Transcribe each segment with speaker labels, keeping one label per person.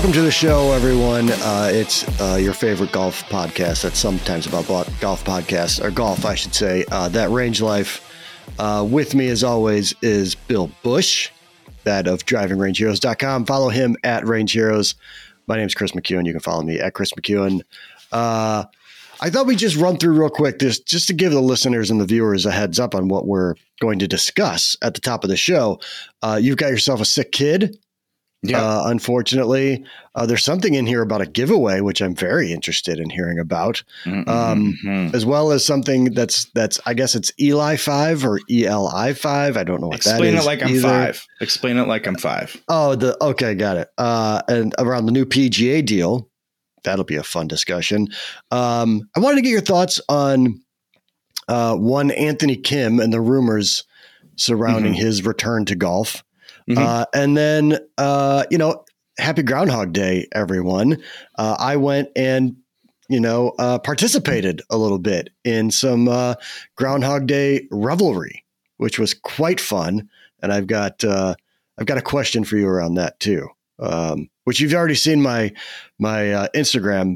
Speaker 1: Welcome to the show, everyone. It's your favorite golf podcast. That's sometimes about golf podcasts, or golf, I should say. That Range Life. With me, as always, is Bill Bush, that of DrivingRangeHeroes.com. Follow him at Range Heroes. My name is Chris McEwen. You can follow me at Chris McEwen. I thought we'd just run through real quick, just to give the listeners and the viewers a heads up on what we're going to discuss at the top of the show. You've got yourself a sick kid. Yeah. Unfortunately, there's something in here about a giveaway, which I'm very interested in hearing about, as well as something that's I guess it's Eli 5 or ELI 5. I don't know what that is.
Speaker 2: Explain it like I'm 5. Explain it like I'm 5.
Speaker 1: Oh, okay, got it. And around the new PGA deal, that'll be a fun discussion. I wanted to get your thoughts on one Anthony Kim and the rumors surrounding his return to golf. And then, happy Groundhog Day, everyone. I went and, participated a little bit in some Groundhog Day revelry, which was quite fun. And I've got a question for you around that too, which you've already seen my Instagram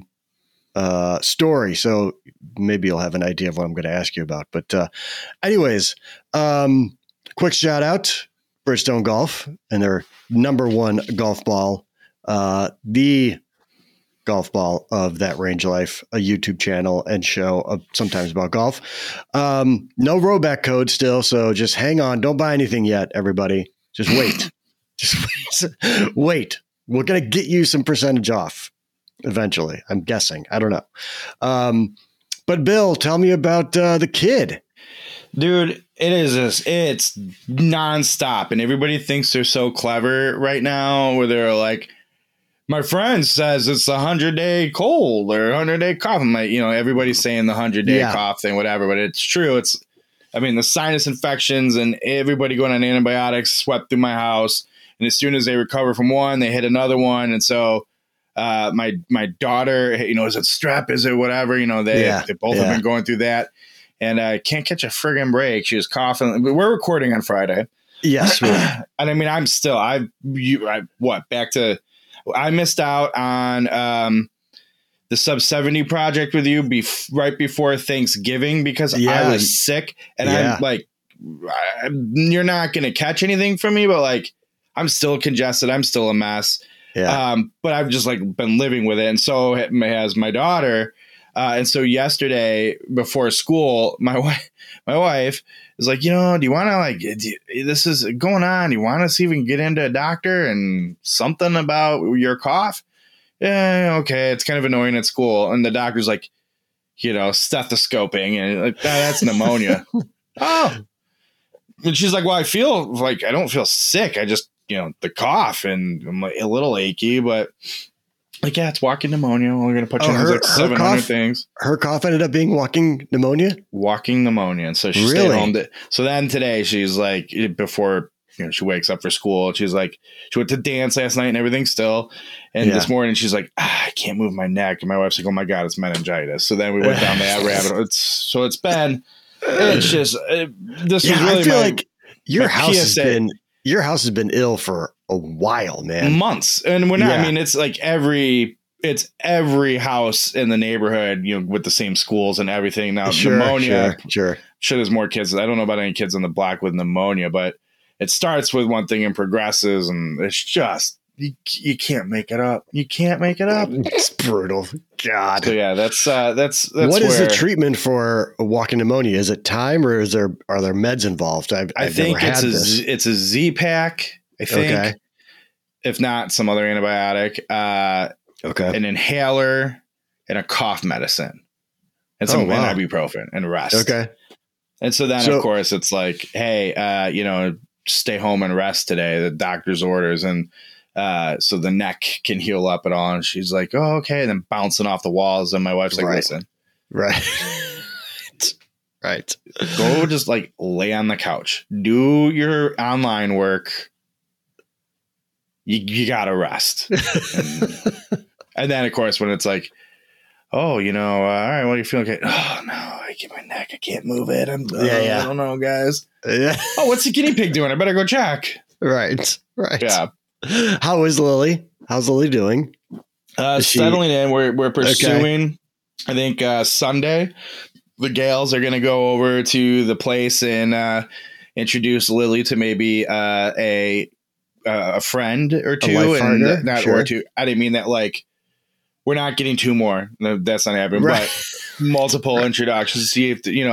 Speaker 1: story. So maybe you'll have an idea of what I'm going to ask you about. But anyways, quick shout out. Bridgestone Golf and their number one golf ball, the golf ball of That Range Life, a YouTube channel and show sometimes about golf. No Rowback code still, so just hang on. Don't buy anything yet, everybody. Just wait. Just wait. We're going to get you some percentage off eventually, I'm guessing. I don't know. But Bill, tell me about the kid.
Speaker 2: Dude, it's nonstop, and everybody thinks they're so clever right now, where they're like, my friend says it's 100-day cold or 100-day cough. I'm like, everybody's saying the 100-day cough thing, whatever, but it's true. The sinus infections and everybody going on antibiotics swept through my house, and as soon as they recover from one, they hit another one, and so my daughter, is it strep, is it whatever, they both have been going through that. And I can't catch a friggin' break. She was coughing. We're recording on Friday.
Speaker 1: Yes.
Speaker 2: And I'm still, I missed out on the Sub 70 project with you right before Thanksgiving because I was sick. And I'm like, you're not going to catch anything from me, but I'm still congested. I'm still a mess. Yeah. But I've just been living with it. And so has my daughter. And so yesterday before school, my wife is like, do you want to this is going on. You want to see if we can get into a doctor and something about your cough? Yeah. Okay. It's kind of annoying at school. And the doctor's like, stethoscoping and that's pneumonia. Oh, and she's like, well, I feel like I don't feel sick. I just, the cough and I'm a little achy, but it's walking pneumonia. We're going to put you on 700 things.
Speaker 1: Her cough ended up being walking pneumonia?
Speaker 2: Walking pneumonia. And so she stayed home. So then today she's like, before she wakes up for school, she's like, she went to dance last night and everything still. And this morning she's like, I can't move my neck. And my wife's like, oh my God, it's meningitis. So then we went down that rabbit hole. It's just, this was really
Speaker 1: I feel like your house has been ill for a while, man.
Speaker 2: Months. And we're not, it's every house in the neighborhood, with the same schools and everything. Now, pneumonia, sure there's more kids. I don't know about any kids on the block with pneumonia, but it starts with one thing and progresses. And it's just, you can't make it up. You can't make it up.
Speaker 1: It's brutal. God.
Speaker 2: So yeah, that's
Speaker 1: what is the treatment for walking pneumonia? Is it time or are there meds involved? I think
Speaker 2: it's a Z-Pack. I think, if not some other antibiotic, an inhaler and a cough medicine and some ibuprofen and rest. Okay. And so then of course it's like, hey, stay home and rest today, the doctor's orders. And so the neck can heal up and all. And she's like, oh, okay. And then bouncing off the walls. And my wife's like, listen.
Speaker 1: Right. Right.
Speaker 2: Go just lay on the couch, do your online work. You gotta rest. And then of course when it's like, oh, all right, well, you're feeling okay. Oh no, I get my neck. I can't move it. I don't know, guys. Yeah. Oh, what's the guinea pig doing? I better go check.
Speaker 1: Right.
Speaker 2: Yeah.
Speaker 1: How is Lily? How's Lily doing?
Speaker 2: Settling in. We're pursuing. Okay. I think Sunday, the gals are going to go over to the place and introduce Lily to maybe a friend or two, and not sure. Or two. I didn't mean that like we're not getting two more. No, that's not happening. Right. But multiple introductions to see if she's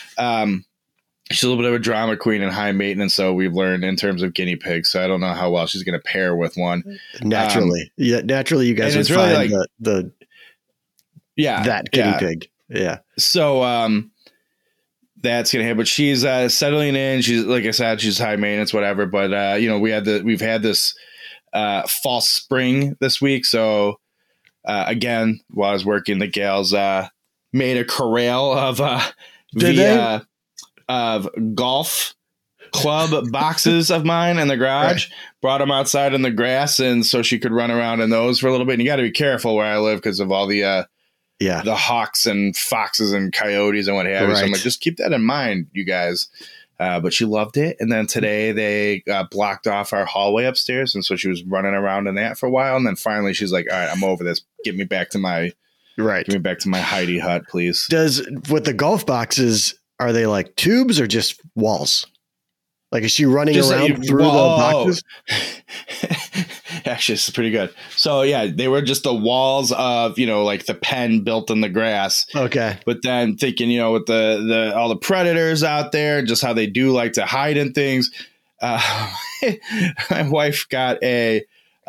Speaker 2: a little bit of a drama queen and high maintenance, so we've learned in terms of guinea pigs. So I don't know how well she's going to pair with one.
Speaker 1: Naturally, naturally, you guys would find really that guinea pig. Yeah.
Speaker 2: So that's going to happen. But she's settling in. She's, like I said, she's high maintenance, whatever. But we've had this false spring this week. So again, while I was working, the gals made a corral of golf club boxes of mine in the garage, right. Brought them outside in the grass, and so she could run around in those for a little bit. And you got to be careful where I live because of all the hawks and foxes and coyotes and what have you. Right. So I'm like, just keep that in mind, you guys. But she loved it. And then today they blocked off our hallway upstairs, and so she was running around in that for a while. And then finally she's like, all right, I'm over this. Get me back to my Heidi hut, please.
Speaker 1: With the golf boxes, are they like tubes or just walls? Like, is she running around through the boxes?
Speaker 2: Actually, it's pretty good. So, yeah, they were just the walls of, like the pen built in the grass.
Speaker 1: Okay.
Speaker 2: But then thinking, with the all the predators out there, just how they do like to hide in things. My wife got a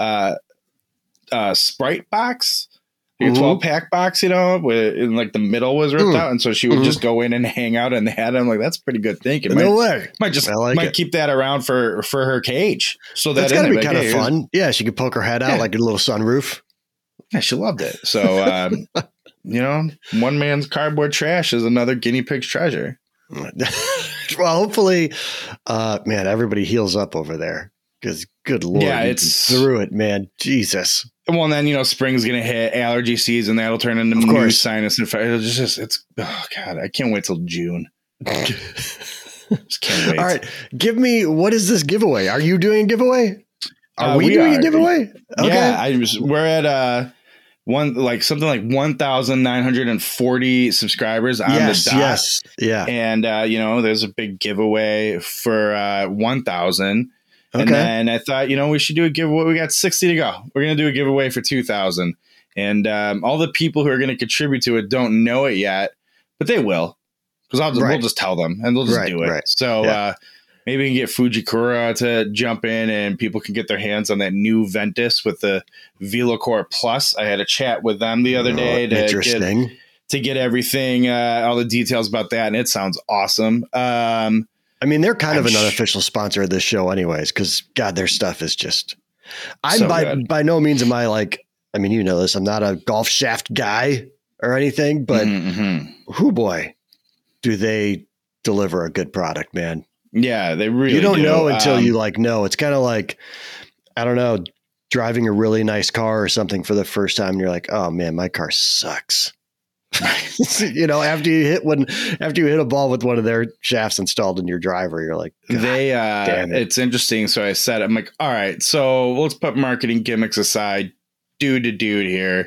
Speaker 2: Sprite box. A 12-pack box, and like the middle was ripped out, and so she would just go in and hang out in that. I'm like, that's pretty good thinking.
Speaker 1: No way.
Speaker 2: Might keep that around for her cage. So
Speaker 1: that's gotta be kind of fun. Yeah, she could poke her head out like a little sunroof.
Speaker 2: Yeah, she loved it. So, one man's cardboard trash is another guinea pig's treasure.
Speaker 1: Well, hopefully, everybody heals up over there because, good Lord, it's through it, man. Jesus.
Speaker 2: Well, and then, spring's going to hit allergy season. That'll turn into new sinus infection. Oh God, I can't wait till June. Just can't wait.
Speaker 1: All right. Give me, what is this giveaway? Are you doing a giveaway? Are we doing a giveaway?
Speaker 2: Okay. Yeah, we're at something like 1,940 subscribers on the dot.
Speaker 1: Yes. Yeah.
Speaker 2: And, there's a big giveaway for 1,000. And then I thought, we should do a giveaway. We got 60 to go. We're going to do a giveaway for 2,000. And all the people who are going to contribute to it don't know it yet, but they will. Because we'll just tell them and they'll just do it. Right. So maybe we can get Fujikura to jump in and people can get their hands on that new Ventus with the VeloCore Plus. I had a chat with them the other day to get everything, all the details about that. And it sounds awesome.
Speaker 1: They're kind of an unofficial sponsor of this show anyways, because God, their stuff is just, by no means am I like, this, I'm not a golf shaft guy or anything, but boy, do they deliver a good product, man.
Speaker 2: Yeah, they really do.
Speaker 1: You don't know until you know. It's kind of like, I don't know, driving a really nice car or something for the first time. And you're like, oh man, my car sucks. After you hit a ball with one of their shafts installed in your driver, you're like, damn it.
Speaker 2: It's interesting. So I said, I'm like, all right, so let's put marketing gimmicks aside, dude to dude here.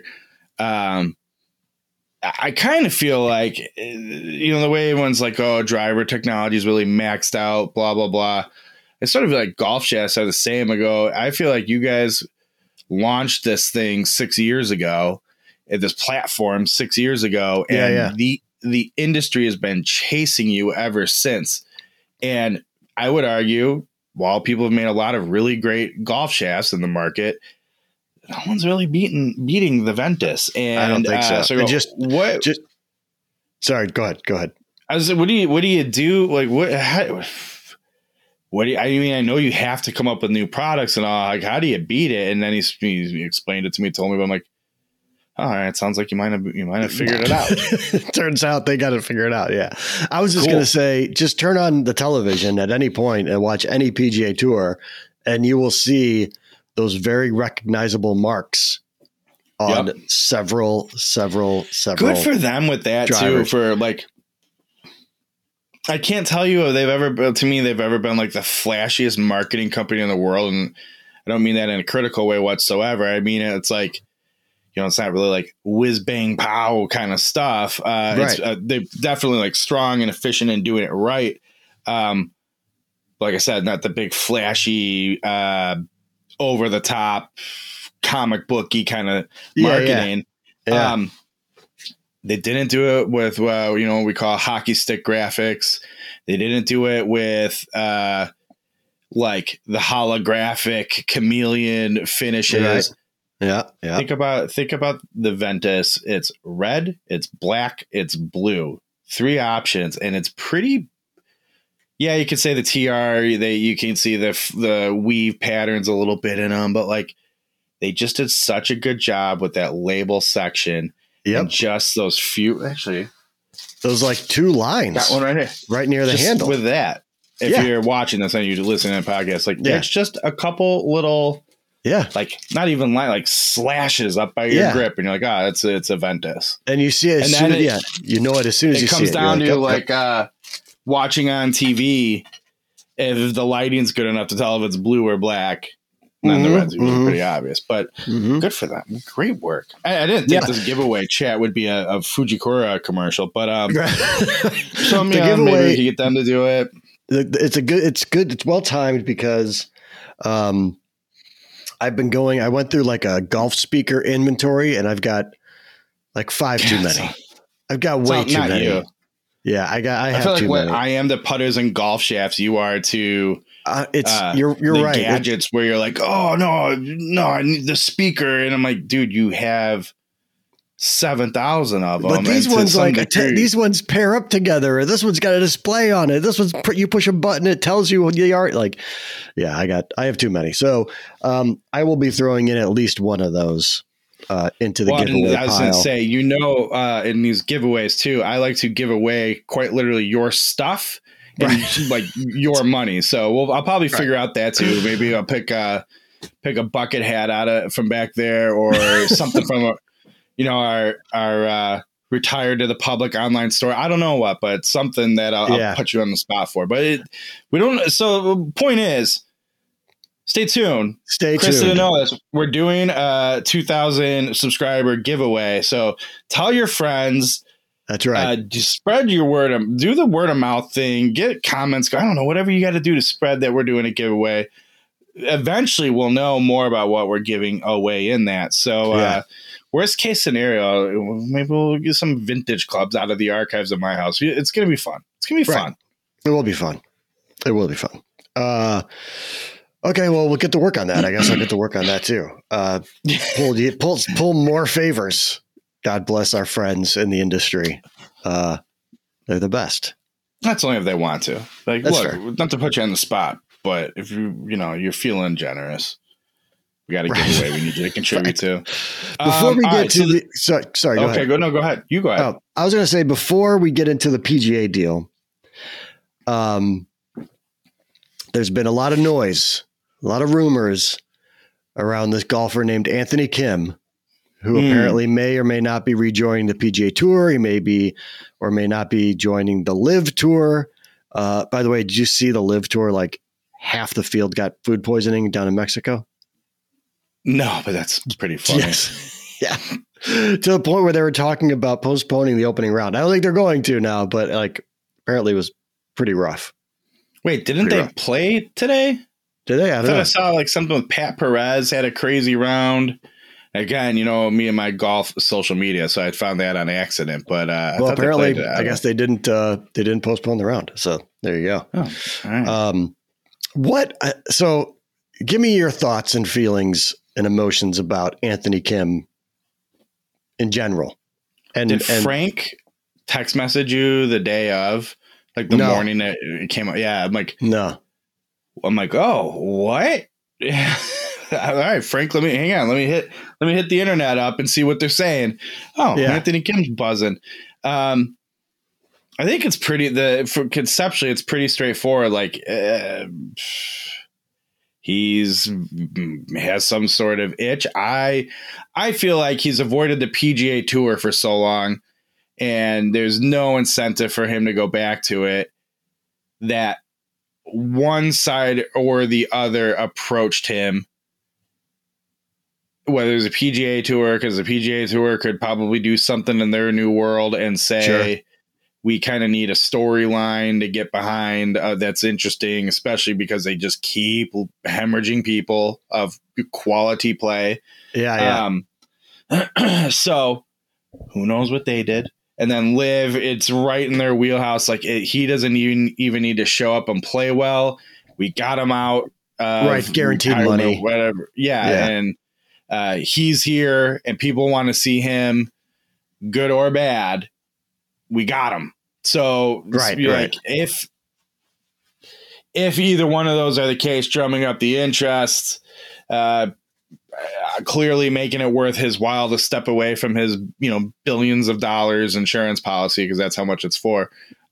Speaker 2: I kind of feel like, the way everyone's like, oh, driver technology is really maxed out, blah, blah, blah. I sort of feel like golf shafts are the same. I feel like you guys launched this thing 6 years ago. At this platform 6 years ago, and the industry has been chasing you ever since. And I would argue, while people have made a lot of really great golf shafts in the market, no one's really beating the Ventus. And
Speaker 1: I don't think so. Sorry, go ahead.
Speaker 2: I was like, what do you do? Like, I know you have to come up with new products and all. Like, how do you beat it? And then he explained it to me, told me, but I'm like, all right, it sounds like you might have figured it out.
Speaker 1: Turns out they got to figure it out. Yeah. I was just going to say, just turn on the television at any point and watch any PGA Tour, and you will see those very recognizable marks on several.
Speaker 2: Good for them with that drivers. Too. For like, I can't tell you if they've ever been like the flashiest marketing company in the world. And I don't mean that in a critical way whatsoever. I mean, it's like, it's not really like whiz bang pow kind of stuff. Right. They're definitely like strong and efficient in doing it right. Like I said, not the big flashy, over the top comic booky kind of marketing. Yeah. They didn't do it with, what we call hockey stick graphics. They didn't do it with, like the holographic chameleon finishes.
Speaker 1: Right. Yeah.
Speaker 2: Think about the Ventus. It's red, it's black, it's blue. 3 options, and it's pretty. Yeah, you could say the TR. You can see the weave patterns a little bit in them, but like they just did such a good job with that label section. Yep. And just those few, actually,
Speaker 1: those like 2 lines.
Speaker 2: That one right here,
Speaker 1: right near the
Speaker 2: just
Speaker 1: handle.
Speaker 2: With that, if you're watching this and you're listening to the podcast, like it's just a couple little. Yeah, like not even like slashes up by your grip, and you're like, it's a Ventus,
Speaker 1: and you see it. As soon as, you know it as soon as you see it.
Speaker 2: It comes down to like watching on TV. If the lighting's good enough to tell if it's blue or black, then the red's usually pretty obvious. But good for them, great work. I didn't think this giveaway chat would be a Fujikura commercial, but so maybe we can get them to do it.
Speaker 1: It's good. It's well timed because. I went through like a golf speaker inventory, and I've got like 5 too many. I've got way too many. You. Yeah, I have
Speaker 2: feel like
Speaker 1: too many.
Speaker 2: I am to putters and golf shafts. You are to
Speaker 1: you're right.
Speaker 2: Gadgets where you're like, oh no, I need the speaker, and I'm like, dude, you have 7,000 of them.
Speaker 1: But these ones these ones pair up together. This one's got a display on it. This one's you push a button, it tells you what you are like. Yeah, I have too many. So I will be throwing in at least one of those into the giveaway pile. I was going to
Speaker 2: say, in these giveaways too, I like to give away quite literally your stuff and like your money. So I'll probably figure out that too. Maybe I'll pick a bucket hat from back there, or something from our retired to the public online store. I don't know what, but something that I'll put you on the spot for. But we don't. So the point is, stay tuned. Chris didn't know this. We're doing a 2,000 subscriber giveaway. So tell your friends.
Speaker 1: That's right.
Speaker 2: Just spread your word. Do the word of mouth thing. Get comments. I don't know, whatever you got to do to spread that we're doing a giveaway. Eventually, we'll know more about what we're giving away in that. So. Worst case scenario, maybe we'll get some vintage clubs out of the archives of my house. It's going to be fun. It's going to be fun.
Speaker 1: It will be fun. It will be fun. Okay, well, we'll get to work on that. I guess I'll get to work on that too. Pull more favors. God bless our friends in the industry. They're the best.
Speaker 2: That's only if they want to. Like, that's look, fair. Not to put you on the spot, but if you're feeling generous. We got to give away. We need you to contribute to.
Speaker 1: Before we get to sorry. Go ahead.
Speaker 2: Go ahead. You go ahead.
Speaker 1: I was going to say, before we get into the PGA deal, there's been a lot of noise, a lot of rumors around this golfer named Anthony Kim, who apparently may or may not be rejoining the PGA Tour. He may be or may not be joining the LIV Tour. By the way, did you see the LIV Tour? Like half the field got food poisoning down in Mexico.
Speaker 2: No, but that's pretty funny.
Speaker 1: Yes. Yeah. To the point where they were talking about postponing the opening round. I don't think they're going to now, but like apparently it was pretty rough.
Speaker 2: Wait, didn't they play today?
Speaker 1: Did they? I don't know.
Speaker 2: I saw like something with Pat Perez had a crazy round. Again, me and my golf social media, so I found that on accident. But
Speaker 1: apparently, I guess they didn't postpone the round. So there you go.
Speaker 2: Oh, all right.
Speaker 1: So give me your thoughts and feelings and emotions about Anthony Kim in general. And
Speaker 2: did Frank text message you the day of, like the morning that it came out? Yeah, I'm like,
Speaker 1: no.
Speaker 2: I'm like, oh, what? Yeah. All right, Frank. Let me hit the internet up and see what they're saying. Oh, yeah. Anthony Kim's buzzing. I think it's conceptually, it's pretty straightforward. Like, has some sort of itch. I feel like he's avoided the PGA Tour for so long, and there's no incentive for him to go back to it, that one side or the other approached him whether it's a PGA Tour, because the PGA Tour could probably do something in their new world and say, sure, we kind of need a storyline to get behind that's interesting, especially because they just keep hemorrhaging people of quality play.
Speaker 1: Yeah.
Speaker 2: So who knows what they did? And then Liv, it's right in their wheelhouse. Like he doesn't even need to show up and play well. We got him out.
Speaker 1: Right. Guaranteed money.
Speaker 2: Whatever. Yeah. And he's here and people want to see him, good or bad. We got him. So
Speaker 1: right.
Speaker 2: Like if either one of those are the case, drumming up the interest, clearly making it worth his while to step away from his, billions of dollars insurance policy, because that's how much it's for.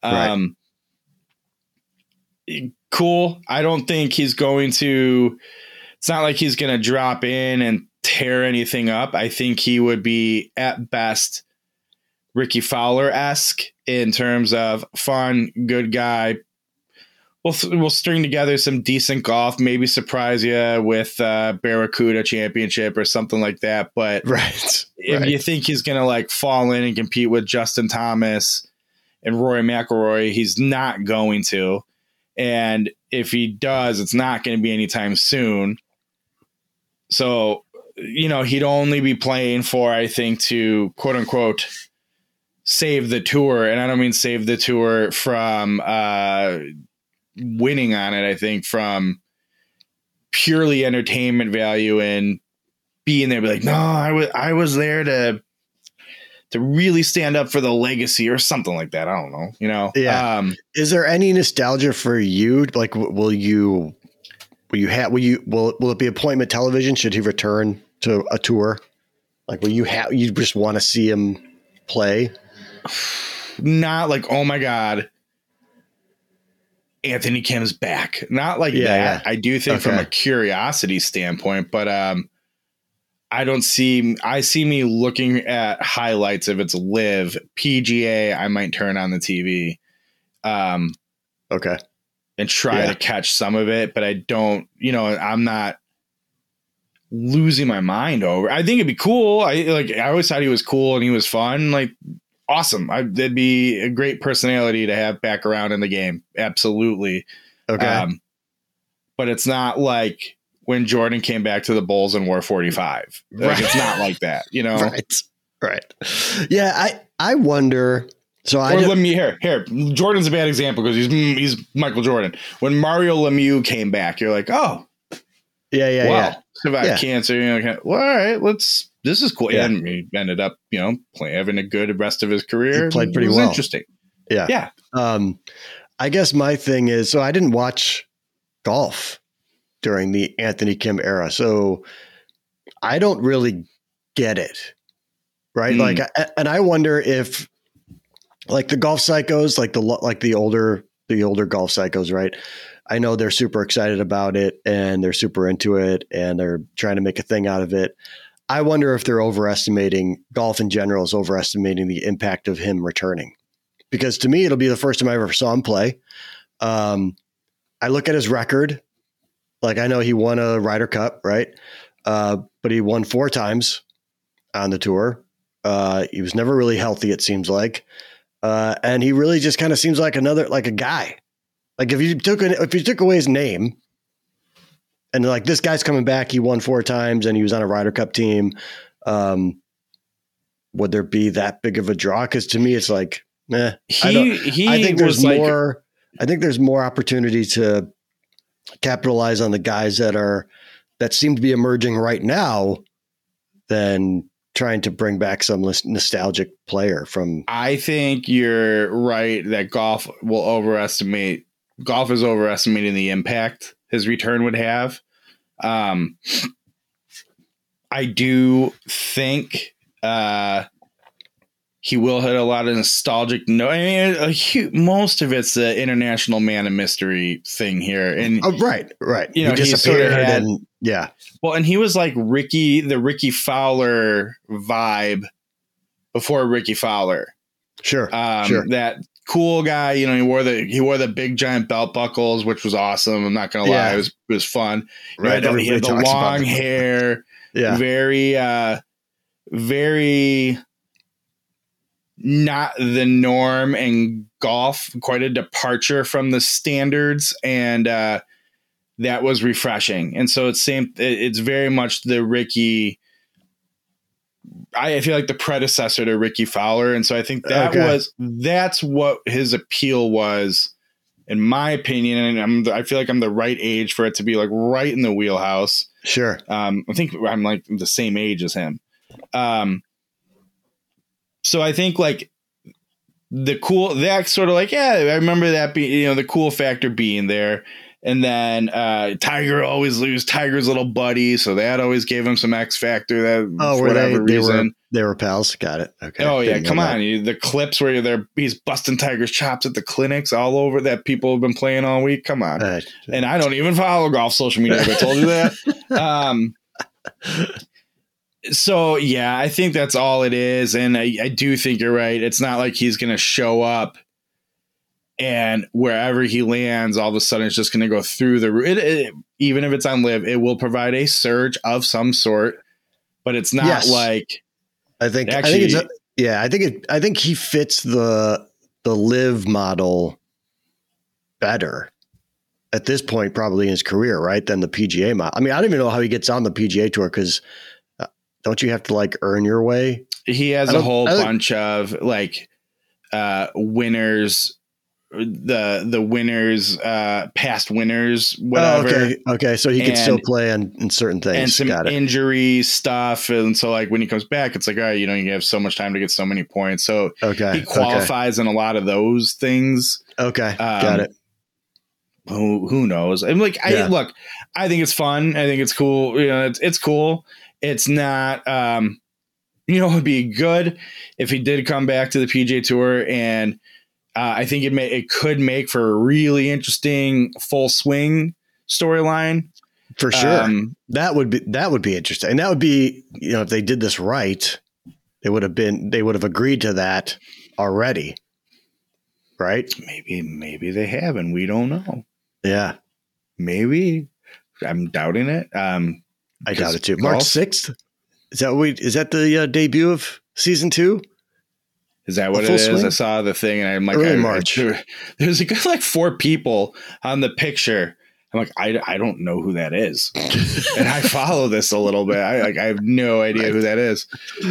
Speaker 2: Cool. I don't think he's going to. It's not like he's going to drop in and tear anything up. I think he would be at best Ricky Fowler-esque in terms of fun, good guy. We'll string together some decent golf, maybe surprise you with Barracuda Championship or something like that. But if you think he's going to like fall in and compete with Justin Thomas and Rory McIlroy, he's not going to. And if he does, it's not going to be anytime soon. So, he'd only be playing for, I think, to quote unquote save the tour. And I don't mean save the tour from winning on it. I think from purely entertainment value and being there, be like, no, I was there to really stand up for the legacy or something like that. I don't know,
Speaker 1: Yeah. Is there any nostalgia for you? Like, will it be appointment television? Should he return to a tour? Like, you just want to see him play?
Speaker 2: Not like, oh my God, Anthony Kim's back. Not like that. Yeah. I do think from a curiosity standpoint, but I see me looking at highlights. If it's Live PGA, I might turn on the TV. And try to catch some of it, but I don't, I'm not losing my mind over. I think it'd be cool. I always thought he was cool and he was fun. Like, awesome. That'd be a great personality to have back around in the game. Absolutely.
Speaker 1: Okay.
Speaker 2: But it's not like when Jordan came back to the Bulls and wore 45. Like, it's not like that,
Speaker 1: Right. Yeah. I wonder. So
Speaker 2: let me here. Jordan's a bad example because he's Michael Jordan. When Mario Lemieux came back, you're like, oh,
Speaker 1: yeah.
Speaker 2: Survived cancer. Well, all right, this is cool. Yeah. And he ended up, having a good rest of his career.
Speaker 1: He played pretty well.
Speaker 2: Interesting.
Speaker 1: Yeah. I guess my thing is, so I didn't watch golf during the Anthony Kim era, so I don't really get it. Right. Like, and I wonder if, like, the golf psychos, like the older golf psychos, right? I know they're super excited about it and they're super into it and they're trying to make a thing out of it. I wonder if they're golf in general is overestimating the impact of him returning, because to me, it'll be the first time I ever saw him play. I look at his record. Like, I know he won a Ryder Cup, right? But he won 4 times on the tour. He was never really healthy, it seems like. And he really just kind of seems like a guy. Like, if you took away his name and like, this guy's coming back, he won 4 times and he was on a Ryder Cup team. Would there be that big of a draw? Cause to me, it's like, I think there's more opportunity to capitalize on the guys that seem to be emerging right now than trying to bring back some nostalgic player from.
Speaker 2: I think you're right that golf is overestimating the impact his return would have. I do think he will hit a lot of nostalgic. Most of it's the international man of mystery thing here, and
Speaker 1: right.
Speaker 2: He disappeared and
Speaker 1: yeah.
Speaker 2: Well, and he was like the Ricky Fowler vibe before Ricky Fowler.
Speaker 1: Sure.
Speaker 2: That cool guy, he wore the big giant belt buckles, which was awesome. I'm not gonna lie, it was fun.
Speaker 1: Right.
Speaker 2: He had the long hair, very, very not the norm in golf, quite a departure from the standards. And that was refreshing. And so it's very much the Ricky, I feel like the predecessor to Ricky Fowler. And so I think that's what his appeal was, in my opinion. And I feel like I'm the right age for it to be like right in the wheelhouse.
Speaker 1: Sure.
Speaker 2: I think I'm like the same age as him. So I think like that sort of like, I remember that being, the cool factor being there. And then Tiger always lose Tiger's little buddy, so that always gave him some X factor. That for whatever reason
Speaker 1: they were pals. Got it. Okay.
Speaker 2: Oh yeah, come on! The clips where he's busting Tiger's chops at the clinics all over that people have been playing all week. Come on, and I don't even follow golf social media. If I told you that. So yeah, I think that's all it is, and I do think you're right. It's not like he's going to show up and wherever he lands, all of a sudden it's just going to go through the roof. Even if it's on live, it will provide a surge of some sort, but it's not like.
Speaker 1: I think he fits the live model better at this point, probably in his career, right, than the PGA model. I mean, I don't even know how he gets on the PGA Tour because don't you have to like earn your way?
Speaker 2: He has a whole bunch of like winners. The winners, past winners, whatever.
Speaker 1: Okay. So he can still play in certain things
Speaker 2: and some injury stuff. And so like when he comes back, it's like, all right, you have so much time to get so many points. So he qualifies in a lot of those things.
Speaker 1: Okay. Got it.
Speaker 2: Who knows? I'm like, I think it's fun. I think it's cool. It's cool. It's not, it would be good if he did come back to the PGA Tour, and I think it could make for a really interesting full swing storyline.
Speaker 1: For sure. That would be interesting. And that would be, if they did this right, they would have agreed to that already. Right?
Speaker 2: Maybe they have, and we don't know.
Speaker 1: Yeah.
Speaker 2: Maybe. I'm doubting it.
Speaker 1: I doubt it too. March 6th? Is that the debut of season 2?
Speaker 2: Is that what it is? Swing? I saw the thing and I'm like,
Speaker 1: early March.
Speaker 2: There's a good like 4 people on the picture. I'm like, I don't know who that is. And I follow this a little bit. I have no idea who that is.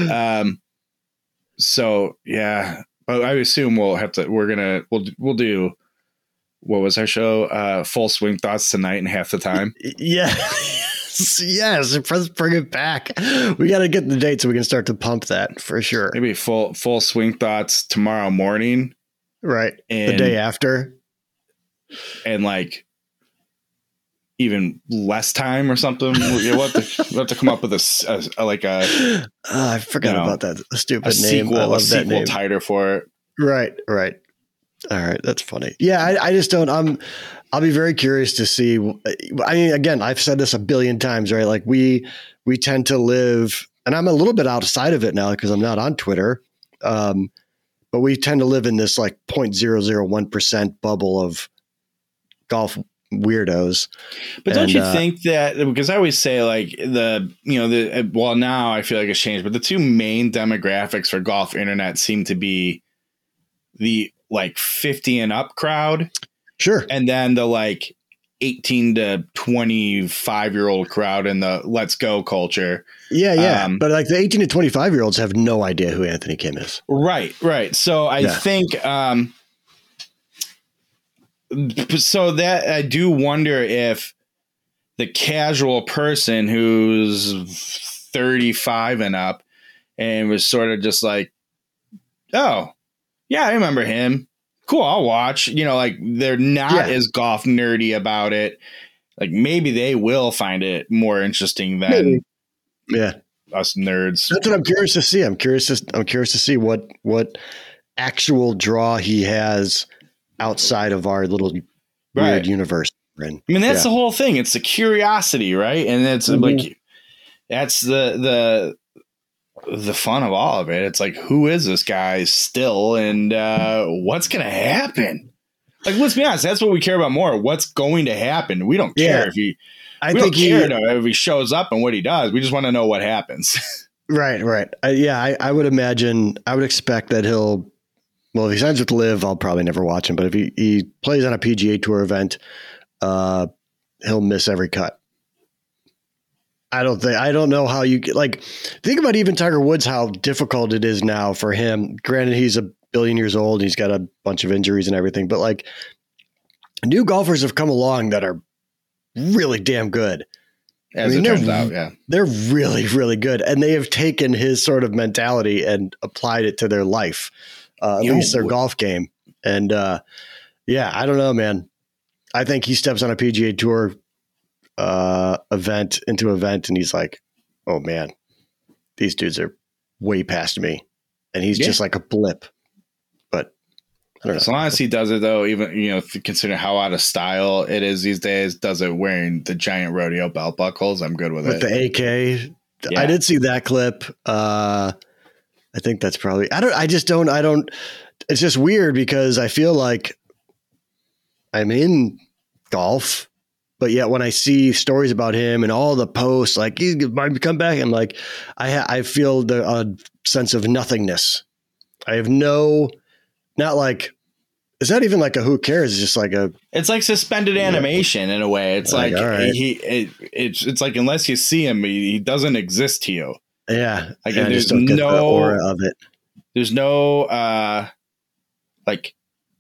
Speaker 2: So yeah, but I assume we'll do, what was our show? Full Swing Thoughts tonight in half the time.
Speaker 1: Yeah. Yes, let's bring it back. We got to get the date so we can start to pump that for sure.
Speaker 2: Maybe full Swing Thoughts tomorrow morning,
Speaker 1: right? The day after,
Speaker 2: and like even less time or something. We'll have to come up with a
Speaker 1: I forgot about that stupid name.
Speaker 2: Sequel, I love that name. Tighter for it.
Speaker 1: Right. All right, that's funny. Yeah, I just don't. I'll be very curious to see. I mean, again, I've said this a billion times, right? Like we tend to live, and I'm a little bit outside of it now because I'm not on Twitter. But we tend to live in this like 0.001% bubble of golf weirdos.
Speaker 2: But don't you think that, because I always say like now I feel like it's changed, but the two main demographics for golf internet seem to be the like 50 and up crowd.
Speaker 1: Sure.
Speaker 2: And then the like 18 to 25-year-old crowd in the let's go culture.
Speaker 1: Yeah. But like the 18 to 25-year-olds have no idea who Anthony Kim is.
Speaker 2: Right. So I think so that I do wonder if the casual person who's 35 and up and was sort of just like, oh, yeah, I remember him. Cool, I'll watch. Like they're not as golf nerdy about it. Like maybe they will find it more interesting than us nerds.
Speaker 1: That's what I'm curious to see. I'm curious to see what actual draw he has outside of our little weird universe. I
Speaker 2: mean, that's the whole thing. It's the curiosity, right? And it's like that's the fun of all of it. It's like, who is this guy still, and what's going to happen? Like, let's be honest, that's what we care about more. What's going to happen? We don't care if he. we don't care if he shows up and what he does. We just want to know what happens.
Speaker 1: Right. I would imagine, I would expect that if he signs with LIV, I'll probably never watch him. But if he plays on a PGA Tour event, he'll miss every cut. I don't know how you think about even Tiger Woods, how difficult it is now for him. Granted, he's a billion years old. He's got a bunch of injuries and everything, but like new golfers have come along that are really damn good.
Speaker 2: As it turns out, yeah.
Speaker 1: They're really, really good. And they have taken his sort of mentality and applied it to their life, at least their golf game. And I don't know, man. I think he steps on a PGA Tour event and he's like, oh man, these dudes are way past me. And he's just like a blip. But I don't know.
Speaker 2: As long as he does it though, even, considering how out of style it is these days, does it wearing the giant rodeo belt buckles, I'm good with it.
Speaker 1: With the AK. Yeah. I did see that clip. I think that's probably, it's just weird because I feel like I'm in golf, but yet when I see stories about him and all the posts, like he might come back, I'm like, I feel the sense of nothingness. I have not like, it's not even like a who cares. It's just like
Speaker 2: it's like suspended animation in a way. It's like right. It's like unless you see him, he doesn't exist to you.
Speaker 1: Yeah,
Speaker 2: like there's no
Speaker 1: aura of it.
Speaker 2: There's no like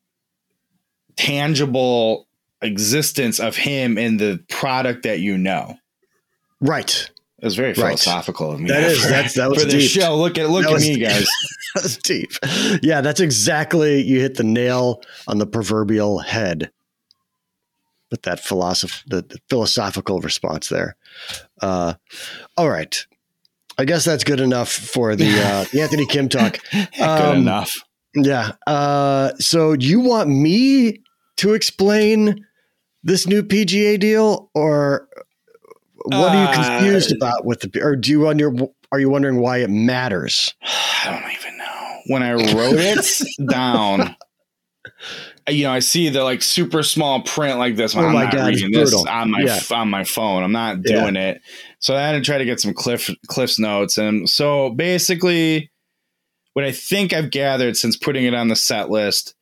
Speaker 2: tangible existence of him in the product that
Speaker 1: right.
Speaker 2: It was very philosophical of me.
Speaker 1: That was
Speaker 2: for this show. Look at me, guys.
Speaker 1: That was deep. Yeah, that's exactly, you hit the nail on the proverbial head with that the philosophical response there. All right. I guess that's good enough for the Anthony Kim talk.
Speaker 2: Good enough.
Speaker 1: Yeah. So you want me to explain this new PGA deal, or what are you confused about with or are you wondering why it matters?
Speaker 2: I don't even know. When I wrote it down, I see the like super small print like this. I'm not reading this on my phone. I'm not doing it. So I had to try to get some Cliff's notes. And so basically what I think I've gathered since putting it on the set list,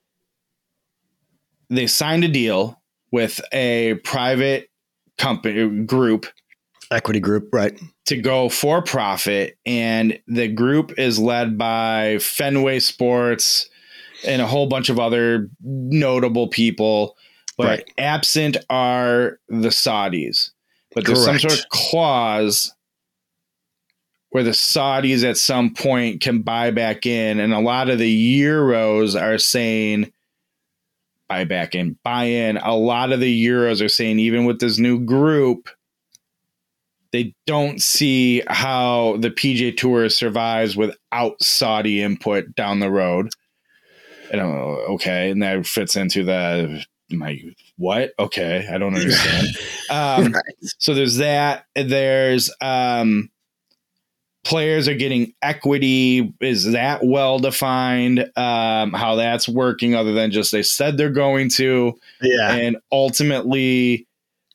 Speaker 2: they signed a deal with a private company group,
Speaker 1: equity group, right,
Speaker 2: to go for profit. And the group is led by Fenway Sports and a whole bunch of other notable people, but absent are the Saudis. But there's some sort of clause where the Saudis at some point can buy back in. And a lot of the Euros are saying buy in. A lot of the Euros are saying, even with this new group, they don't see how the PGA Tour survives without Saudi input down the road. And okay, and that fits into what? Okay, I don't understand. So there's that. There's players are getting equity. Is that well defined? How that's working, other than just they said they're going to.
Speaker 1: Yeah,
Speaker 2: and ultimately,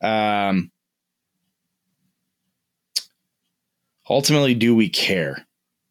Speaker 2: do we care?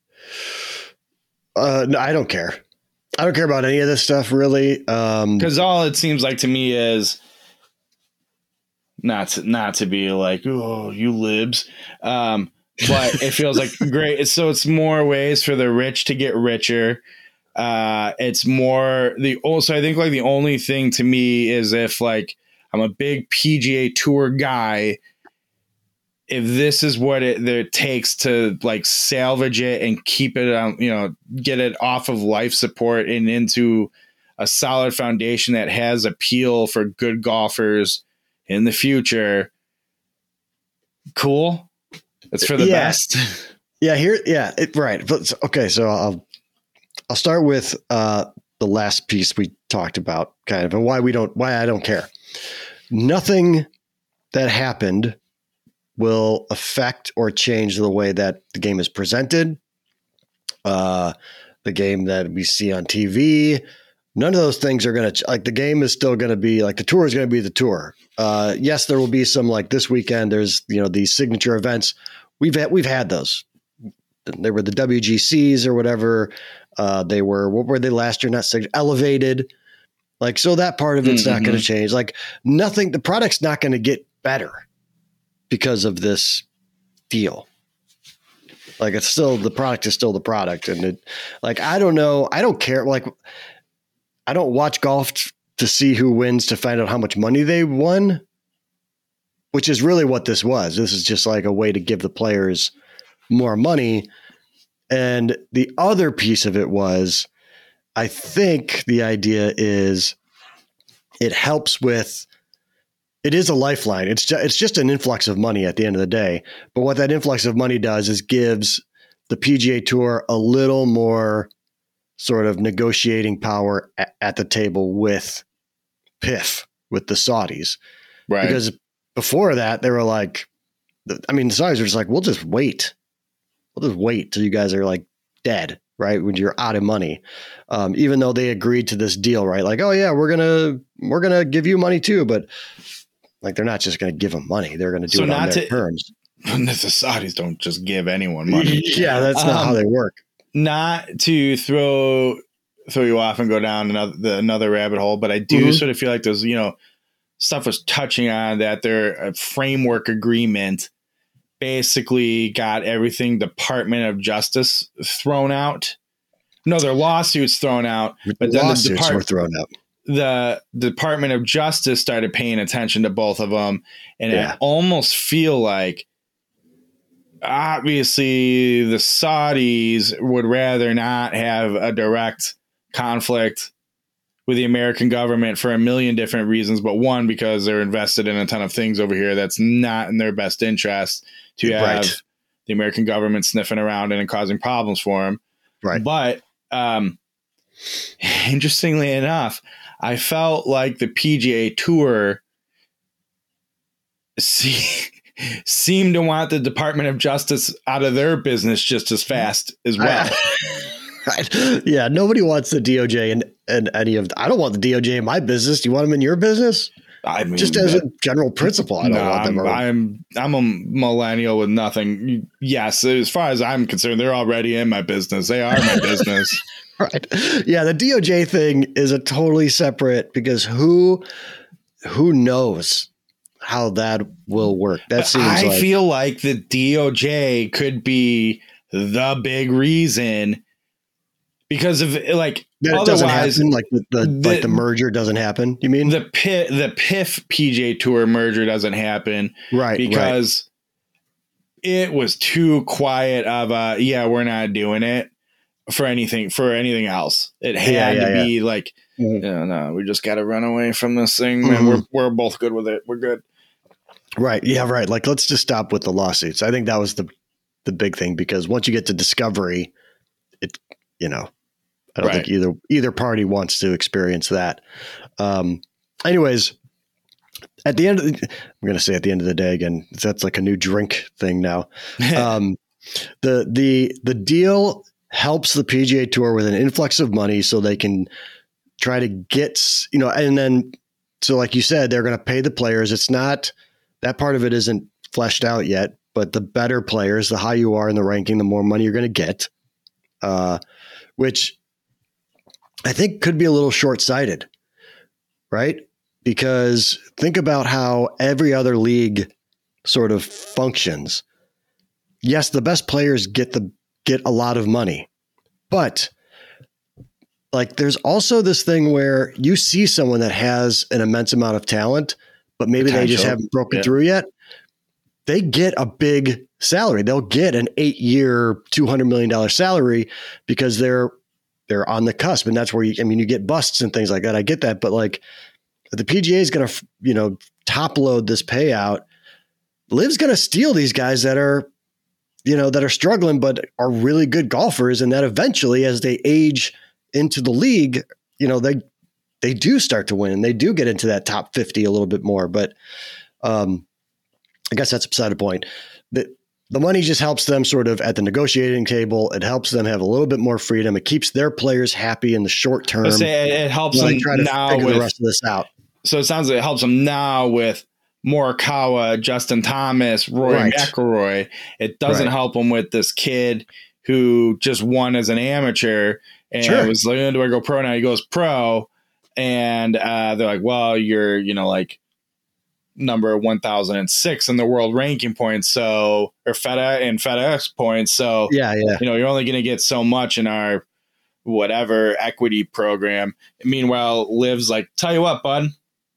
Speaker 1: No, I don't care. I don't care about any of this stuff, really.
Speaker 2: Because all it seems like to me is not to be like, oh, you libs. But it feels like great. So it's more ways for the rich to get richer. It's more so I think like the only thing to me is if like I'm a big PGA Tour guy, if this is what it takes to like salvage it and keep it on, get it off of life support and into a solid foundation that has appeal for good golfers in the future. Cool. It's for the best.
Speaker 1: Yeah. Right. Okay. So I'll start with the last piece we talked about kind of, and why I don't care. Nothing that happened will affect or change the way that the game is presented, the game that we see on TV, None of those things are going to, like, the game is still going to be, like, the tour is going to be the tour. Yes, there will be some, like, this weekend, there's, these signature events. We've had those. They were the WGCs or whatever. They were, what were they last year? Not elevated. Like, so that part of it's not going to change. Like, nothing, the product's not going to get better because of this deal. Like, it's still, the product is still the product. And it, like, I don't know. I don't care. Like, I don't watch golf to see who wins to find out how much money they won, which is really what this was. This is just like a way to give the players more money. And the other piece of it was, I think the idea is it helps with, it is a lifeline. It's just an influx of money at the end of the day. But what that influx of money does is gives the PGA Tour a little more sort of negotiating power at the table with PIF, with the Saudis.
Speaker 2: Right.
Speaker 1: Because before that, they were like, the Saudis were just like, we'll just wait. We'll just wait till you guys are like dead, right? When you're out of money. Even though they agreed to this deal, right? Like, oh yeah, we're going to give you money too. But like, they're not just going to give them money. They're going to do it on their terms.
Speaker 2: The Saudis don't just give anyone money.
Speaker 1: Yeah, that's not how they work.
Speaker 2: Not to throw you off and go down another rabbit hole, but I do sort of feel like there's, stuff was touching on that their framework agreement basically got everything Department of Justice thrown out. No, their lawsuits thrown out, but then
Speaker 1: lawsuits were thrown out.
Speaker 2: The Department of Justice started paying attention to both of them, and I almost feel like obviously the Saudis would rather not have a direct conflict with the American government for a million different reasons, but one, because they're invested in a ton of things over here that's not in their best interest to have the American government sniffing around and causing problems for them.
Speaker 1: Right.
Speaker 2: But interestingly enough, I felt like the PGA Tour seem to want the Department of Justice out of their business just as fast as well.
Speaker 1: Right. Yeah. Nobody wants the DOJ and any of I don't want the DOJ in my business. Do you want them in your business?
Speaker 2: I mean,
Speaker 1: just as a general principle, I don't want them around.
Speaker 2: I'm a millennial with nothing. Yes. As far as I'm concerned, they're already in my business. They are my business.
Speaker 1: Right. Yeah. The DOJ thing is a totally separate, because who knows how that will work. That seems
Speaker 2: I feel like the DOJ could be the big reason, because of like
Speaker 1: that it doesn't happen, like the merger doesn't happen. You mean
Speaker 2: the PIF PGA Tour merger doesn't happen,
Speaker 1: right?
Speaker 2: Because it was too quiet of a we're not doing it for anything else. It had to be like no, we just got to run away from this thing, and we're both good with it. We're good.
Speaker 1: Right. Yeah. Right. Like, let's just stop with the lawsuits. I think that was the big thing, because once you get to discovery, I don't think either party wants to experience that. Anyways, at the end of I'm going to say at the end of the day again, that's like a new drink thing now. The deal helps the PGA Tour with an influx of money so they can try to get, and then, so like you said, they're going to pay the players. It's not, that part of it isn't fleshed out yet, but the better players, the higher you are in the ranking, the more money you're going to get, which I think could be a little short-sighted, right? Because think about how every other league sort of functions. Yes, the best players get a lot of money, but like, there's also this thing where you see someone that has an immense amount of talent, but maybe they just haven't broken through yet. They get a big salary. They'll get an 8-year, $200 million salary because they're on the cusp. And that's where you get busts and things like that. I get that. But like, the PGA is going to, top load this payout. LIV's going to steal these guys that are struggling, but are really good golfers. And that eventually, as they age into the league, they do start to win, and they do get into that top 50 a little bit more. But I guess that's beside the point. the money just helps them sort of at the negotiating table. It helps them have a little bit more freedom. It keeps their players happy in the short term.
Speaker 2: It helps them
Speaker 1: try to
Speaker 2: now
Speaker 1: figure
Speaker 2: with
Speaker 1: the rest of this out.
Speaker 2: So it sounds like it helps them now with Morikawa, Justin Thomas, Rory McIlroy. It doesn't help them with this kid who just won as an amateur and was like, do I go pro now? He goes pro. And they're like, well, you're, like number 1006 in the world ranking points. So, or FedEx points. So, you're only going to get so much in our whatever equity program. Meanwhile, Liv's like, tell you what, bud,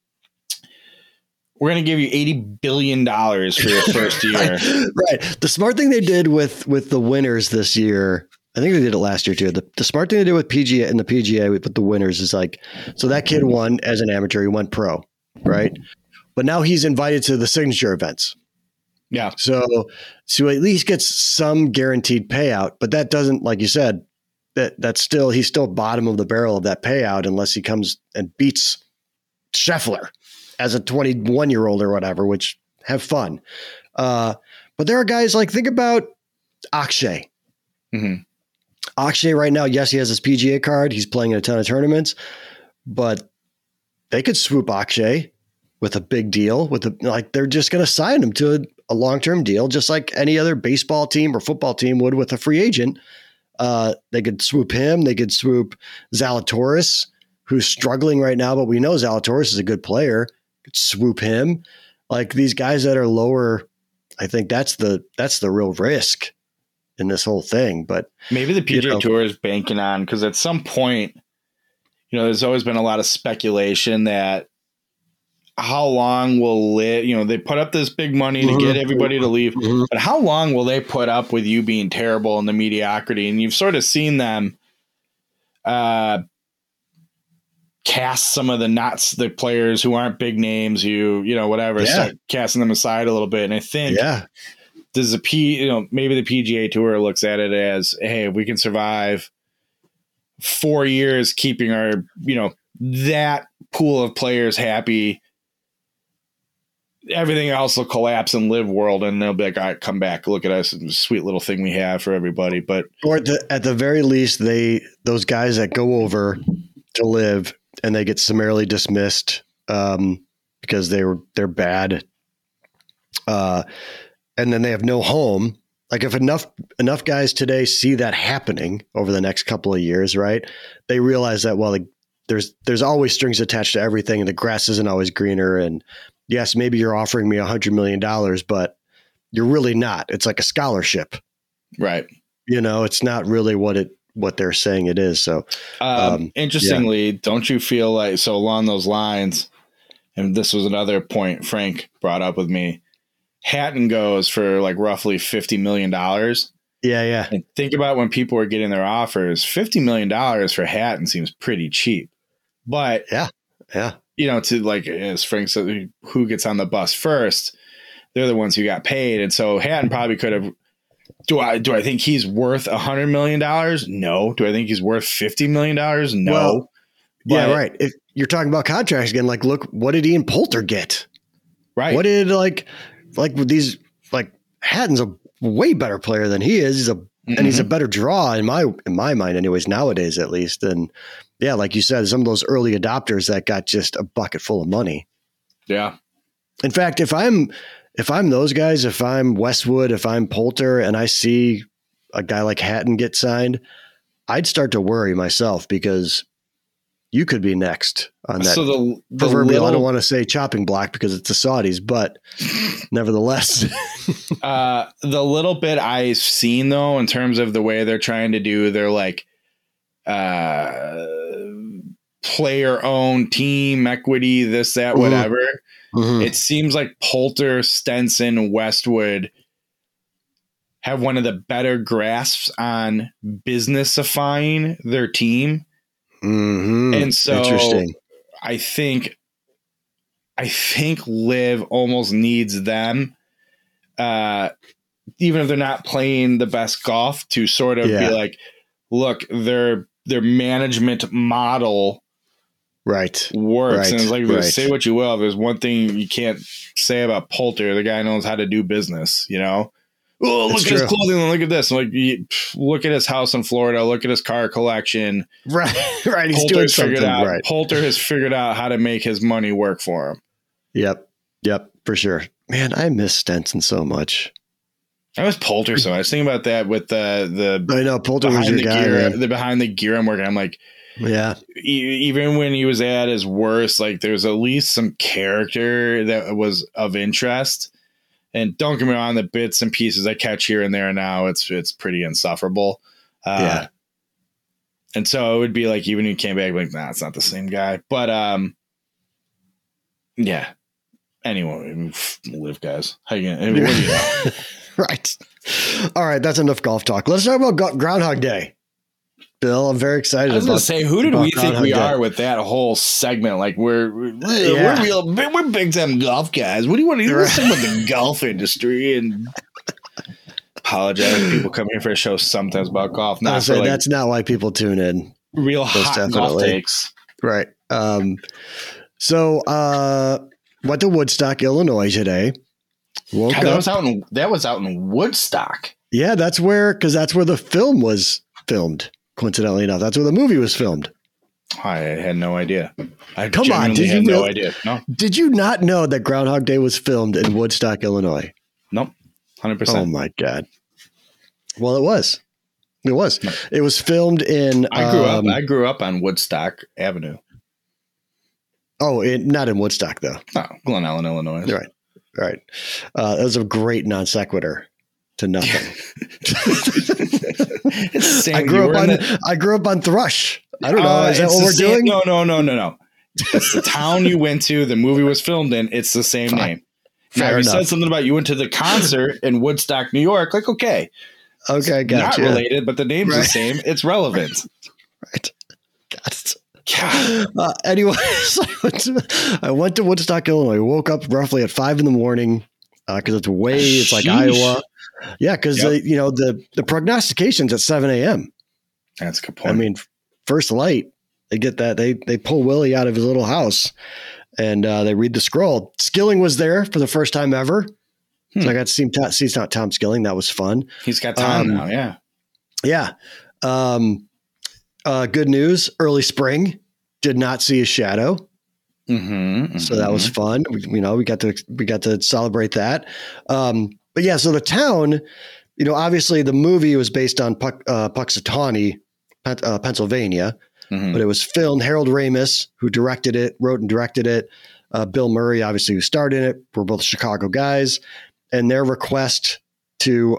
Speaker 2: we're going to give you $80 billion for your first year.
Speaker 1: Right. The smart thing they did with the winners this year, I think they did it last year too. The smart thing they did with PGA and the PGA with the winners is like, so that kid won as an amateur, he went pro, right? But now he's invited to the signature events.
Speaker 2: Yeah.
Speaker 1: So at least gets some guaranteed payout, but that doesn't, like you said, that's still, he's still bottom of the barrel of that payout unless he comes and beats Scheffler as a 21-year-old or whatever, which have fun. But there are guys like, think about Akshay.
Speaker 2: Mm-hmm.
Speaker 1: Akshay right now, yes, he has his PGA card. He's playing in a ton of tournaments, but they could swoop Akshay with a big deal they're just going to sign him to a long-term deal, just like any other baseball team or football team would with a free agent. They could swoop him. They could swoop Zalatoris, who's struggling right now, but we know Zalatoris is a good player. Could swoop him. Like these guys that are lower, I think that's the real risk in this whole thing. But
Speaker 2: maybe the PGA Tour is banking on, because at some point, there's always been a lot of speculation that how long will they put up this big money to get everybody to leave, but how long will they put up with you being terrible and the mediocrity? And you've sort of seen them cast some of the players who aren't big names, start casting them aside a little bit. And I think there's maybe the PGA Tour looks at it as, hey, if we can survive 4 years keeping our, that pool of players happy, everything else will collapse and live world, and they'll be like, all right, come back, look at us, sweet little thing we have for everybody. But
Speaker 1: or at the very least, those guys that go over to live and they get summarily dismissed because they're bad, and then they have no home. Like if enough guys today see that happening over the next couple of years, right? They realize that there's always strings attached to everything, and the grass isn't always greener. And yes, maybe you're offering me $100 million, but you're really not. It's like a scholarship,
Speaker 2: right?
Speaker 1: It's not really what they're saying it is. So,
Speaker 2: interestingly, don't you feel like, so along those lines, and this was another point Frank brought up with me, Hatton goes for like roughly $50 million.
Speaker 1: Yeah.
Speaker 2: And think about when people were getting their offers, $50 million for Hatton seems pretty cheap. But
Speaker 1: yeah.
Speaker 2: To like, as Frank said, who gets on the bus first, they're the ones who got paid. And so Hatton probably could have, do I think he's worth $100 million? No. Do I think he's worth $50 million? No.
Speaker 1: Well, yeah, right. If you're talking about contracts again, like, look, what did Ian Poulter get?
Speaker 2: Right.
Speaker 1: What did like with these, like Hatton's a way better player than he is. And he's a better draw in my mind anyways, nowadays, at least. And yeah, like you said, some of those early adopters that got just a bucket full of money.
Speaker 2: Yeah.
Speaker 1: In fact, if I'm those guys, if I'm Westwood, if I'm Poulter, and I see a guy like Hatton get signed, I'd start to worry myself, because you could be next on that. So the proverbial, I don't want to say chopping block because it's the Saudis, but nevertheless.
Speaker 2: The little bit I've seen, though, in terms of the way they're trying to do their like player-owned team equity, this, that, whatever. It seems like Poulter, Stenson, Westwood have one of the better grasps on businessifying their team. And so
Speaker 1: interesting.
Speaker 2: I think Liv almost needs them, even if they're not playing the best golf, to sort of be like, look, their management model works. And it's like, say what you will, there's one thing you can't say about Poulter: the guy knows how to do business, oh, look at his clothing. Look at this. I'm like, look at his house in Florida. Look at his car collection.
Speaker 1: Right. He's doing something right.
Speaker 2: Poulter has figured out how to make his money work for him.
Speaker 1: Yep. For sure. Man, I miss Stenson so much.
Speaker 2: I was Poulter, so I was thinking about that with the
Speaker 1: I know Poulter was your guy,
Speaker 2: gear,
Speaker 1: man.
Speaker 2: the behind the gear I'm working. I'm like,
Speaker 1: yeah.
Speaker 2: Even when he was at his worst, like there's at least some character that was of interest. And don't get me wrong, the bits and pieces I catch here and there now, it's pretty insufferable.
Speaker 1: Yeah.
Speaker 2: And so it would be like, even when he came back, like, nah, it's not the same guy. But yeah. Anyway, live, guys. How you gonna? What do you know?
Speaker 1: Right. All right, that's enough golf talk. Let's talk about Groundhog Day. Bill, I'm very excited.
Speaker 2: I was going to say, who did we think we are with that whole segment? Like we're big time golf guys. What do you want to do? Let's talk about the golf industry and apologize if people come here for a show sometimes about golf.
Speaker 1: That's not why people tune in.
Speaker 2: Real hot golf takes.
Speaker 1: Right. So went to Woodstock, Illinois today.
Speaker 2: That was out in Woodstock.
Speaker 1: Yeah, that's where the film was filmed. Coincidentally enough, that's where the movie was filmed.
Speaker 2: I had no idea.
Speaker 1: Come on, did you
Speaker 2: no idea? No.
Speaker 1: Did you not know that Groundhog Day was filmed in Woodstock, Illinois?
Speaker 2: Nope. 100%.
Speaker 1: Oh my God. Well, it was. It was. No. It was filmed in.
Speaker 2: I grew up on Woodstock Avenue.
Speaker 1: Oh, not in Woodstock though.
Speaker 2: No, Glen Ellen, Illinois.
Speaker 1: Right. That was a great non sequitur to nothing. I grew up on Thrush. I don't know. Is that what we're doing?
Speaker 2: No. It's the town you went to. The movie was filmed in. It's the same name. Now, if you said something about you went to the concert in Woodstock, New York, like, okay,
Speaker 1: gotcha.
Speaker 2: Not related, but the name's the same. It's relevant.
Speaker 1: Right. God. Anyways, I went to Woodstock, Illinois. I woke up roughly at 5 a.m. Because it's like Iowa. Yeah, because the prognostication's at 7 a.m.
Speaker 2: That's a good point.
Speaker 1: I mean, first light, they get that they pull Willie out of his little house, and they read the scroll. Skilling was there for the first time ever, so I got to see Tom Skilling. That was fun.
Speaker 2: He's got time now. Yeah,
Speaker 1: yeah. Good news. Early spring, did not see a shadow. So that was fun. We got to celebrate that. But yeah, so the town, obviously the movie was based on Punxsutawney, Pennsylvania, but it was filmed. Harold Ramis, who wrote and directed it. Bill Murray, obviously, who starred in it. We're both Chicago guys, and their request to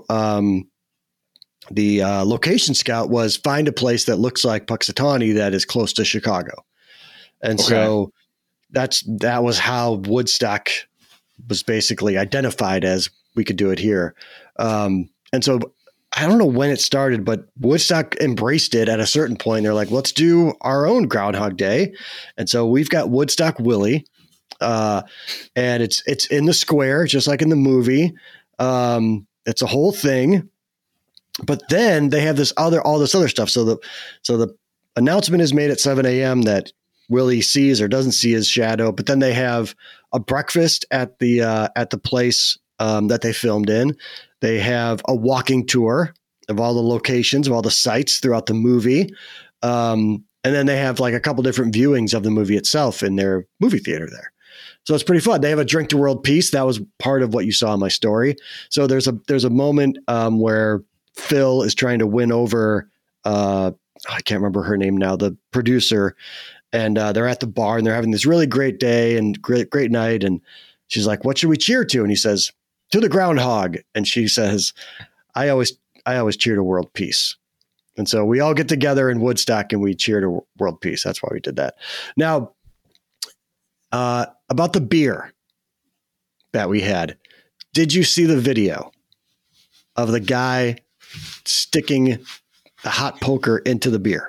Speaker 1: the location scout was find a place that looks like Punxsutawney that is close to Chicago, and so. That was how Woodstock was basically identified as we could do it here. And so I don't know when it started, but Woodstock embraced it at a certain point. They're like, let's do our own Groundhog Day. And so we've got Woodstock Willie, and it's in the square, just like in the movie. It's a whole thing, but then they have all this other stuff. So the announcement is made at 7 a.m. that Willie sees or doesn't see his shadow, but then they have a breakfast at the place that they filmed in. They have a walking tour of all the locations, of all the sites throughout the movie. And then they have like a couple different viewings of the movie itself in their movie theater there. So it's pretty fun. They have a drink to world peace. That was part of what you saw in my story. So there's a moment where Phil is trying to win over, I can't remember her name now, the producer. And they're at the bar and they're having this really great day and great night. And she's like, what should we cheer to? And he says, to the groundhog. And she says, I always cheer to world peace. And so we all get together in Woodstock and we cheer to world peace. That's why we did that. Now, about the beer that we had, did you see the video of the guy sticking the hot poker into the beer?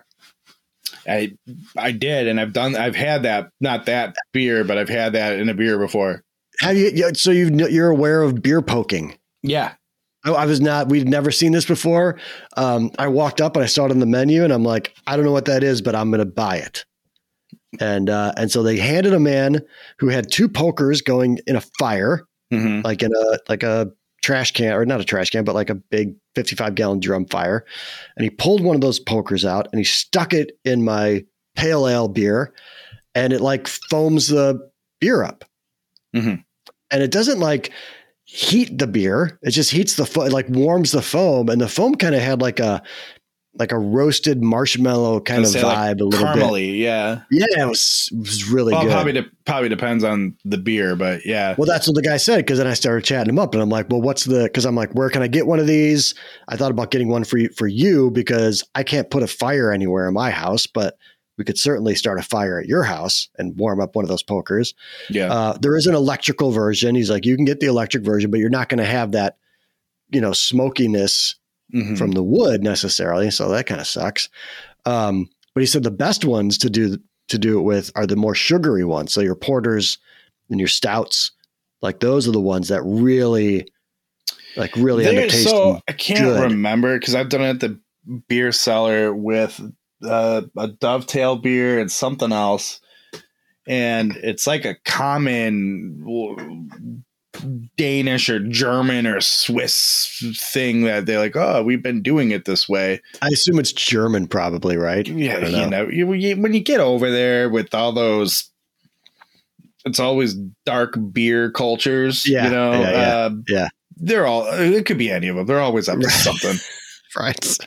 Speaker 2: I did, and I've had that, not that beer, but I've had that in a beer before.
Speaker 1: Have you? So you're aware of beer poking?
Speaker 2: Yeah.
Speaker 1: I was not. We'd never seen this before. I walked up and I saw it on the menu, and I'm like, I don't know what that is, but I'm going to buy it. And so they handed a man who had two pokers going in a fire, like in a trash can, or not a trash can, but like a big 55-gallon drum fire. And he pulled one of those pokers out and he stuck it in my pale ale beer, and it like foams the beer up.
Speaker 2: Mm-hmm.
Speaker 1: And it doesn't like heat the beer. It just heats it like warms the foam, and the foam kind of had like a roasted marshmallow kind of vibe, like a little
Speaker 2: caramely,
Speaker 1: bit.
Speaker 2: Yeah,
Speaker 1: it was really good.
Speaker 2: Probably depends on the beer, but yeah.
Speaker 1: Well, that's what the guy said, because then I started chatting him up, and I'm like, well, because I'm like, where can I get one of these? I thought about getting one for you because I can't put a fire anywhere in my house, but we could certainly start a fire at your house and warm up one of those pokers.
Speaker 2: Yeah.
Speaker 1: There is an electrical version. He's like, you can get the electric version, but you're not going to have that, smokiness from the wood necessarily. So that kind of sucks. But he said the best ones to do it with are the more sugary ones. So your porters and your stouts, like those are the ones that really end up tasting.
Speaker 2: So I can't remember, because I've done it at the beer cellar with a Dovetail beer and something else, and it's like a common Danish or German or Swiss thing that they're like, oh, we've been doing it this way.
Speaker 1: I assume it's German, probably, right?
Speaker 2: Yeah, when you get over there with all those, it's always dark beer cultures.
Speaker 1: Yeah.
Speaker 2: They're all. It could be any of them. They're always up to something.
Speaker 1: Right.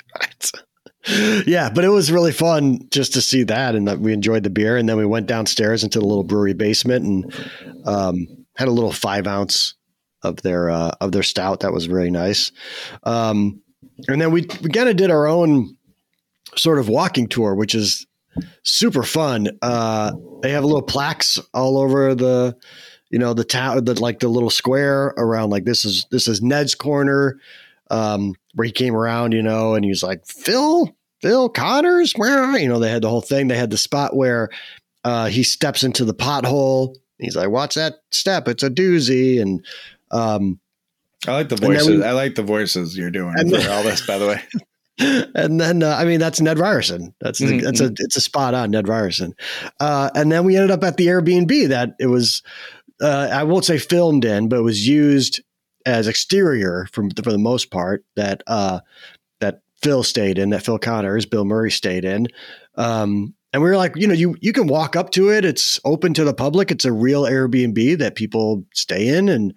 Speaker 1: Yeah, but it was really fun just to see that, and that we enjoyed the beer. And then we went downstairs into the little brewery basement and had a little 5-ounce of their stout. That was very nice. And then we kind of did our own sort of walking tour, which is super fun. They have little plaques all over the town, like the little square around, like this is Ned's Corner, where he came around, and he was like, Phil Connors, where, they had the whole thing. They had the spot where he steps into the pothole. He's like, watch that step. It's a doozy. And
Speaker 2: I like the voices. I like the voices you're doing for all this, by the way.
Speaker 1: And then, that's Ned Ryerson. It's a spot on Ned Ryerson. And then we ended up at the Airbnb that it was, I won't say filmed in, but it was used as exterior for the most part, that Phil stayed in, that Phil Connors, Bill Murray stayed in. And we were like, you can walk up to it. It's open to the public. It's a real Airbnb that people stay in. And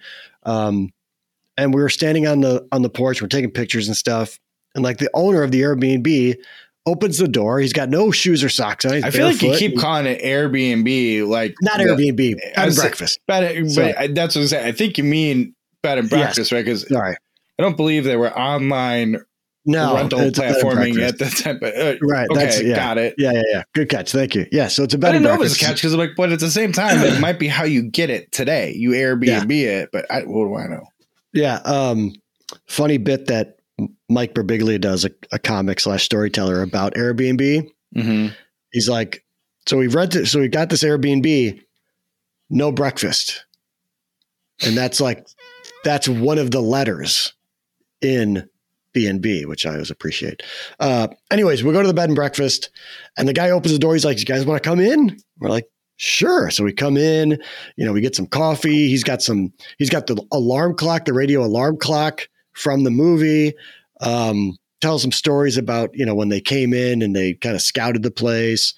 Speaker 1: we were standing on the porch. We're taking pictures and stuff. And like the owner of the Airbnb opens the door. He's got no shoes or socks on. He's
Speaker 2: I feel like you keep calling it Airbnb, like
Speaker 1: not Airbnb, bed and breakfast.
Speaker 2: But that's what I'm saying. I think you mean bed and breakfast, right? Because I don't believe they were online rental platforming at the time.
Speaker 1: Right.
Speaker 2: Okay, got it.
Speaker 1: Yeah. Good catch. Thank you. Yeah. So it's a bed and breakfast. I didn't know it was a
Speaker 2: catch, because but at the same time, it might be how you get it today. You Airbnb it, but what do I know?
Speaker 1: Yeah. Funny bit that Mike Birbiglia does, a comic / storyteller about Airbnb.
Speaker 2: Mm-hmm.
Speaker 1: He's like, so we got this Airbnb, no breakfast. And that's one of the letters in B&B, which I always appreciate. Anyways, we go to the bed and breakfast, and the guy opens the door. He's like, you guys want to come in? We're like, sure. So we come in, we get some coffee. He's got the alarm clock, the radio alarm clock from the movie. Tells some stories about, when they came in and they kind of scouted the place.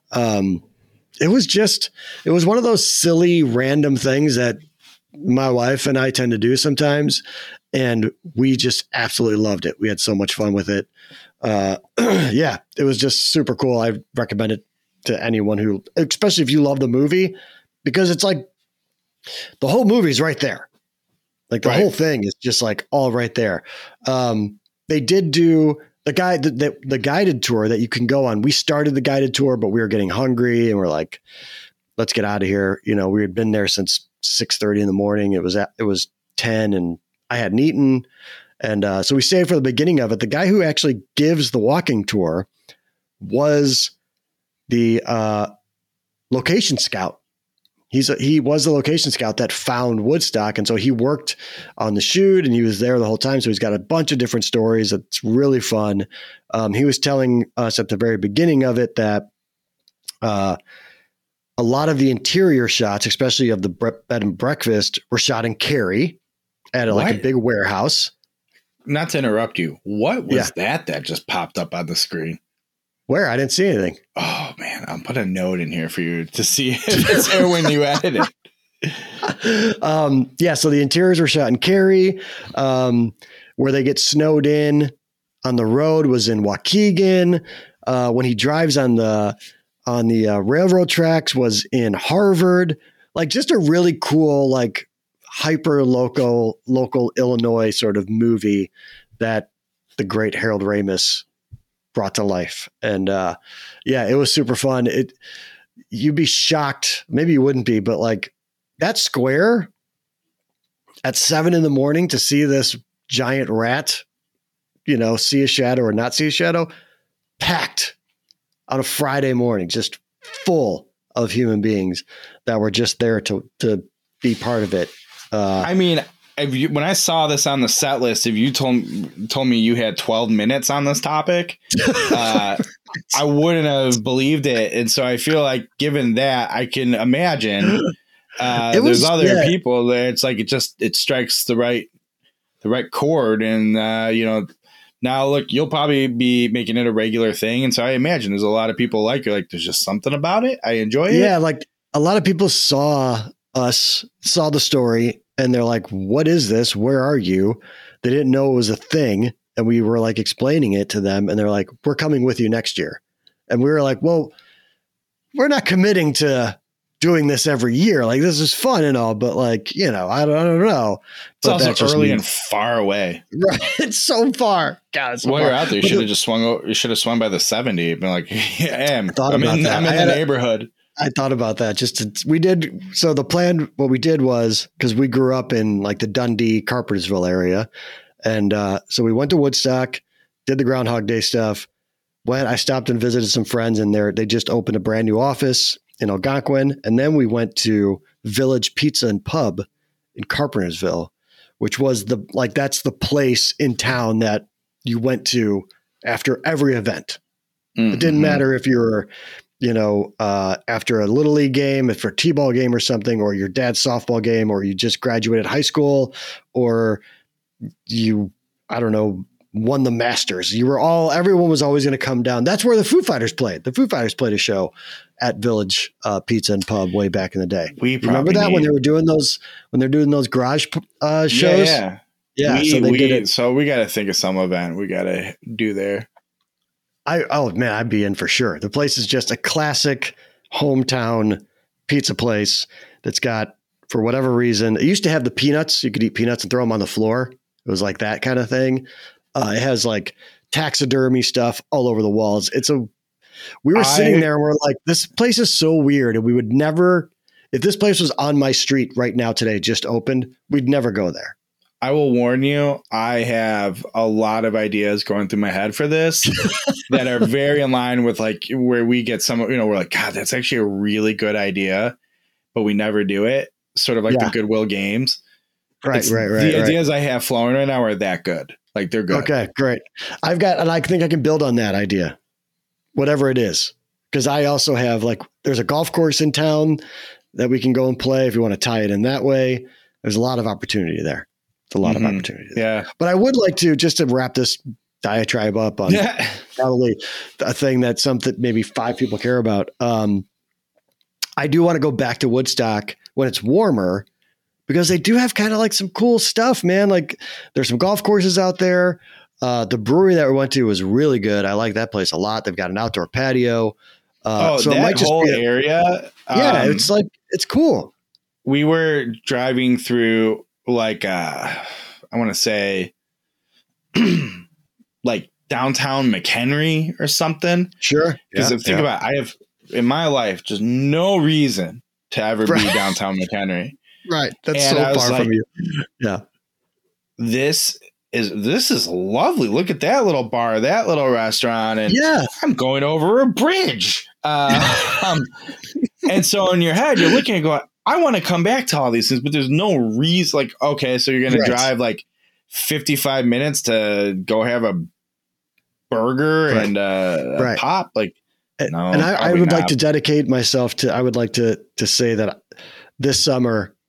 Speaker 1: It was one of those silly, random things that my wife and I tend to do sometimes. And we just absolutely loved it. We had so much fun with it. Yeah, it was just super cool. I recommend it to anyone especially if you love the movie, because it's like the whole movie's right there. Like the whole thing is just like all right there. They did do the guided tour that you can go on. We started the guided tour, but we were getting hungry and we're like, let's get out of here. We had been there since 6:30 in the morning. It was 10 and I hadn't eaten. And so we stayed for the beginning of it. The guy who actually gives the walking tour was the location scout. He was the location scout that found Woodstock. And so he worked on the shoot and he was there the whole time. So he's got a bunch of different stories. It's really fun. He was telling us at the very beginning of it that a lot of the interior shots, especially of the bed and breakfast, were shot in Cary, at like a big warehouse.
Speaker 2: Not to interrupt you. What was that just popped up on the screen?
Speaker 1: Where? I didn't see anything.
Speaker 2: Oh man, I'll put a note in here for you to see if it's there when you edit it.
Speaker 1: So the interiors were shot in Cary. Where they get snowed in on the road was in Waukegan. When he drives on the railroad tracks was in Harvard. Like just a really cool, like hyper local Illinois sort of movie that the great Harold Ramis brought to life. And it was super fun. You'd be shocked. Maybe you wouldn't be, but like that square at 7 a.m. to see this giant rat, see a shadow or not see a shadow, packed on a Friday morning, just full of human beings that were just there to be part of it.
Speaker 2: I mean, when I saw this on the set list, if you told me you had 12 minutes on this topic, I wouldn't have believed it. And so I feel like given that, I can imagine there's other people there. It's like it strikes the right chord. And, now look, you'll probably be making it a regular thing. And so I imagine there's a lot of people like there's just something about it. I enjoy it.
Speaker 1: Yeah. Like a lot of people saw the story and they're like, what is this? Where are you? They didn't know it was a thing. And we were like explaining it to them and they're like, we're coming with you next year. And we were like, well, we're not committing to doing this every year. Like this is fun and all, but like, I don't know.
Speaker 2: It's also early and far away.
Speaker 1: Right. It's so far. God,
Speaker 2: while you're out there, you should have just swung. You should have swung by the 70. Been like, I'm in the neighborhood.
Speaker 1: I thought about that. So the plan, what we did was, because we grew up in like the Dundee, Carpentersville area. And so we went to Woodstock, did the Groundhog Day stuff. I stopped and visited some friends in there. They just opened a brand new office in Algonquin. And then we went to Village Pizza and Pub in Carpentersville, which was that's the place in town that you went to after every event. Mm-hmm. It didn't matter if you were, after a little league game, if for a T-ball game or something, or your dad's softball game, or you just graduated high school, or you, won the Masters. Everyone was always going to come down. That's where the Foo Fighters played. The Foo Fighters played a show at Village Pizza and Pub way back in the day. Remember that when they were doing those garage shows? Yeah.
Speaker 2: So we got to think of some event we got to do there.
Speaker 1: I'd be in for sure. The place is just a classic hometown pizza place that's got, for whatever reason, it used to have the peanuts. You could eat peanuts and throw them on the floor. It was like that kind of thing. It has like taxidermy stuff all over the walls. We were sitting there and we're like, this place is so weird. And we would never, if this place was on my street right now today, just opened, we'd never go there.
Speaker 2: I will warn you, I have a lot of ideas going through my head for this that are very in line with like where we get some, we're like, God, that's actually a really good idea, but we never do it. Sort of like the Goodwill Games.
Speaker 1: Right.
Speaker 2: The ideas I have flowing right now are that good. Like they're good.
Speaker 1: Okay, great. And I think I can build on that idea, whatever it is. Because I also have there's a golf course in town that we can go and play if you want to tie it in that way. There's a lot of opportunity there. It's a lot of opportunity there. Yeah. But I would like to, just to wrap this diatribe up on probably a thing that's something maybe 5 people care about. I do want to go back to Woodstock when it's warmer, because they do have kind of like some cool stuff, man. Like there's some golf courses out there. The brewery that we went to was really good. I like that place a lot. They've got an outdoor patio.
Speaker 2: So that it might just whole area.
Speaker 1: It's cool.
Speaker 2: We were driving through I want to say like downtown McHenry or something.
Speaker 1: Sure.
Speaker 2: Because think about it, I have in my life just no reason to ever be downtown McHenry.
Speaker 1: Right. That's so far from you. Yeah.
Speaker 2: This is lovely. Look at that little bar, that little restaurant. And I'm going over a bridge. And so in your head, you're looking and going, I want to come back to all these things, but there's no reason. Like, okay, so you're going to drive like 55 minutes to go have a burger and a pop. Like,
Speaker 1: no, and I would like to dedicate myself to, I would like to say that this summer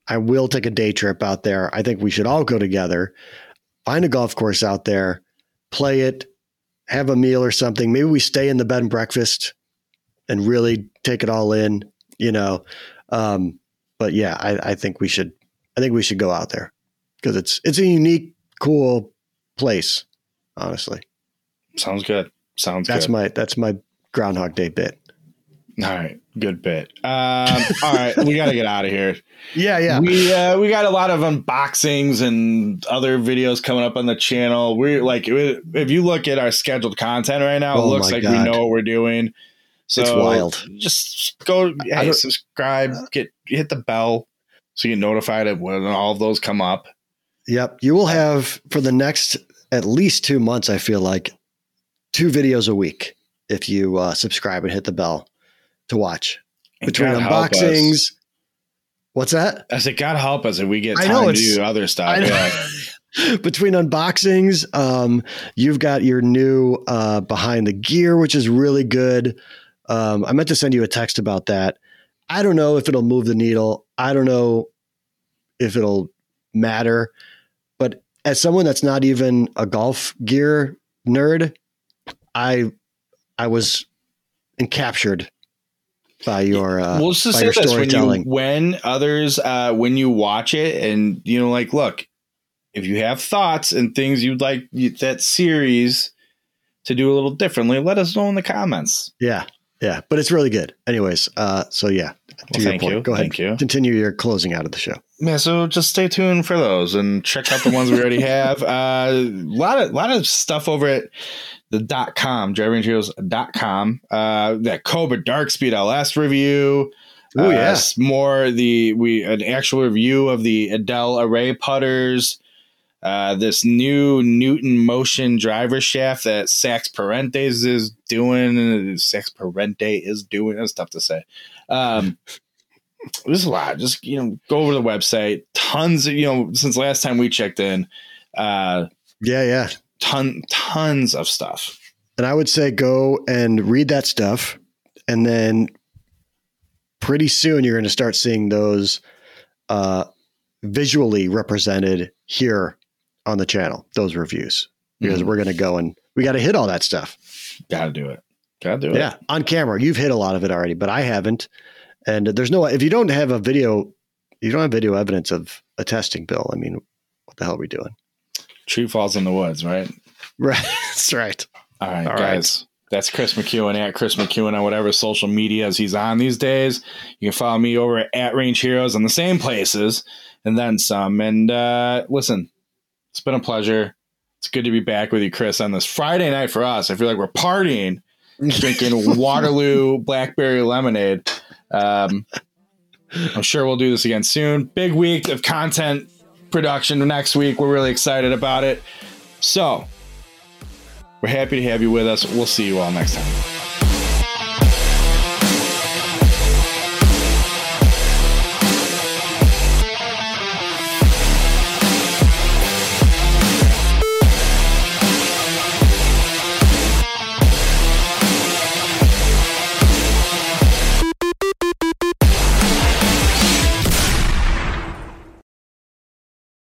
Speaker 1: I will take a day trip out there. I think we should all go together, find a golf course out there, play it, have a meal or something. Maybe we stay in the bed and breakfast and really take it all in, you know. But yeah, I think we should go out there because it's a unique, cool place, honestly.
Speaker 2: Sounds good.
Speaker 1: That's my Groundhog Day bit.
Speaker 2: All right. Good bit. All right. We got to get out of here.
Speaker 1: Yeah.
Speaker 2: We got a lot of unboxings and other videos coming up on the channel. We're like, if you look at our scheduled content right now, it looks like we know what we're doing. So
Speaker 1: it's wild.
Speaker 2: Just go, subscribe, hit the bell so you get notified of when all of those come up.
Speaker 1: Yep. You will have for the next at least 2 months, I feel like 2 videos a week if you subscribe and hit the bell to watch. Between unboxings. What's that?
Speaker 2: I said, God help us if we get time to do other stuff.
Speaker 1: Yeah. Between unboxings, you've got your new behind the gear, which is really good. I meant to send you a text about that. I don't know if it'll move the needle. I don't know if it'll matter. But as someone that's not even a golf gear nerd, I was encaptured by your
Speaker 2: we'll just say this, when others when you watch it and like, look, if you have thoughts and things you'd like that series to do a little differently, let us know in the comments.
Speaker 1: Yeah, but it's really good. Anyways, so yeah,
Speaker 2: thank you.
Speaker 1: Go ahead. Continue your closing out of the show.
Speaker 2: Yeah, so just stay tuned for those and check out the ones we already have. A lot of stuff over at the .com, drivingheroes.com. That Cobra Dark Speed LS review.
Speaker 1: Oh yeah,
Speaker 2: an actual review of the Adele Array putters. This new Newton Motion driver shaft that Sax Parente is doing. That's tough to say. There's a lot. Just go over to the website. Tons of, since last time we checked in.
Speaker 1: Yeah.
Speaker 2: Tons of stuff.
Speaker 1: And I would say go and read that stuff, and then pretty soon you're going to start seeing those visually represented here on the channel, those reviews, because we're going to go and we got to hit all that stuff.
Speaker 2: Got to do it.
Speaker 1: Yeah. On camera. You've hit a lot of it already, but I haven't. And if you don't have video evidence of a testing bill, I mean, what the hell are we doing?
Speaker 2: Tree falls in the woods, right?
Speaker 1: Right. That's right.
Speaker 2: All right, guys. Right. That's Chris McEwen at Chris McEwen on whatever social medias he's on these days. You can follow me over at Range Heroes on the same places and then some. And listen, it's been a pleasure. It's good to be back with you, Chris, on this Friday night for us. I feel like we're partying, drinking Waterloo Blackberry Lemonade. I'm sure we'll do this again soon. Big week of content production next week. We're really excited about it. So we're happy to have you with us. We'll see you all next time.